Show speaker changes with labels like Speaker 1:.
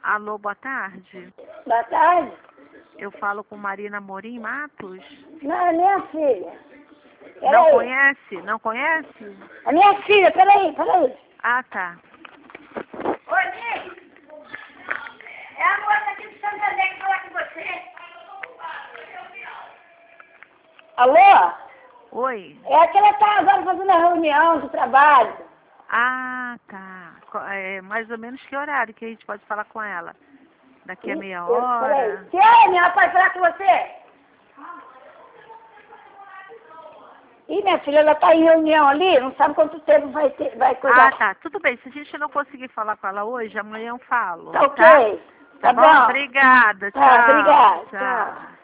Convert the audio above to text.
Speaker 1: Alô, boa tarde.
Speaker 2: Boa tarde.
Speaker 1: Eu falo com Marina Morim Matos.
Speaker 2: Não, é minha filha.
Speaker 1: Não
Speaker 2: Peraí.
Speaker 1: conhece? Não conhece?
Speaker 2: É minha filha, peraí.
Speaker 1: Ah, tá.
Speaker 2: Oi, Ney. É a moça aqui do Santander que fala com você. Alô?
Speaker 1: Oi.
Speaker 2: É que ela tá agora fazendo a reunião de trabalho.
Speaker 1: Ah, tá. É mais ou menos que horário que a gente pode falar com ela? Daqui a meia
Speaker 2: Peraí.
Speaker 1: hora?
Speaker 2: Tia, minha pai falar com você? Ih, minha filha, ela tá em reunião ali, não sabe quanto tempo vai cuidar.
Speaker 1: Ah, tá. Tudo bem. Se a gente não conseguir falar com ela hoje, amanhã eu falo.
Speaker 2: Tá ok?
Speaker 1: Tá bom? Obrigada.
Speaker 2: Tá,
Speaker 1: Tchau.
Speaker 2: obrigada.
Speaker 1: Tchau.
Speaker 2: Tchau.